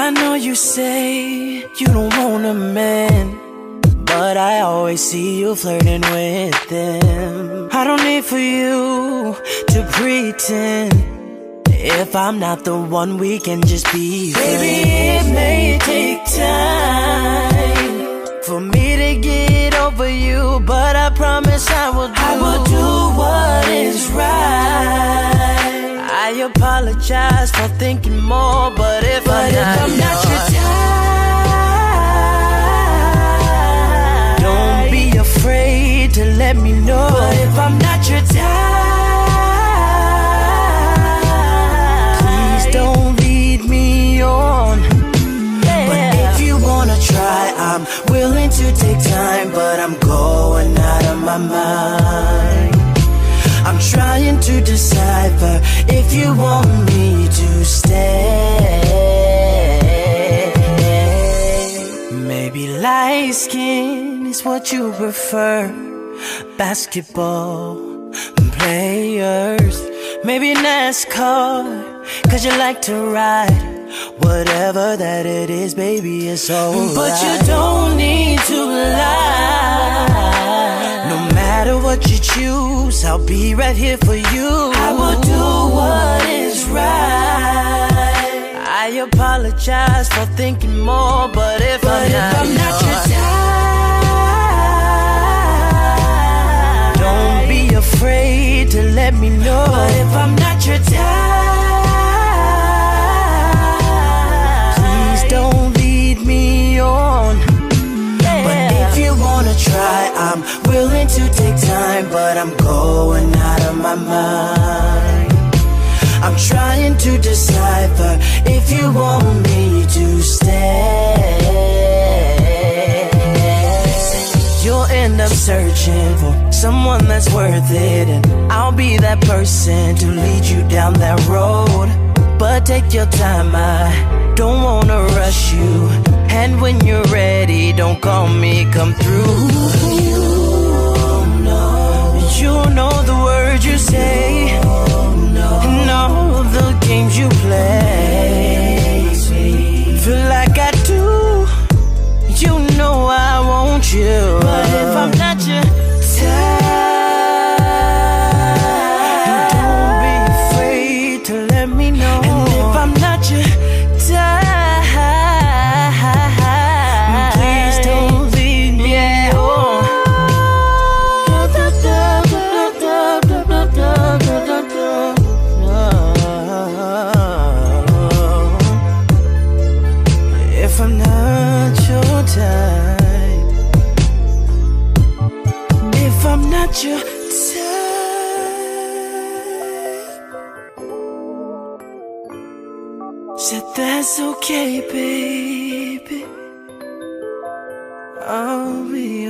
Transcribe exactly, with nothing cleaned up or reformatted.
I know you say you don't want a man, but I always see you flirting with them. I don't need for you to pretend. If I'm not the one, we can just be friends. Baby, it may take time for me to get over you, but I promise I will do, I will do what is right. I apologize for thinking more, but if, but I'm, if not I'm not your type, don't be afraid to let me know. But if I'm not your type, please don't lead me on. Yeah. But if you wanna try, I'm willing to take time, but I'm going out of my mind. I'm trying to decipher if you want me to stay. Maybe light skin is what you prefer, basketball players. Maybe NASCAR, cause you like to ride. Whatever that it is, baby, it's alright. But you don't need to lie. No matter what you choose, I'll be right here for you. I will do what is right. I apologize for thinking more, but if, but I'm, if not I'm not your type, don't be afraid to let me know. But if I'm not your type, please don't lead me on. But if you wanna try, I'm willing to take time, but I'm going out of my mind. I'm trying to decipher if you want me to stay. You'll end up searching for someone that's worth it, and I'll be that person to lead you down that road. But take your time, I don't wanna rush you. And when you're ready, don't call me, come through. You know, you know the words you say, and all the games you play. Feel like I do, you know I want you. But if I'm not your type, don't be afraid to let me know. And if I'm not your type, if I'm not your type, if I'm not your type, said that's okay, baby, I'll be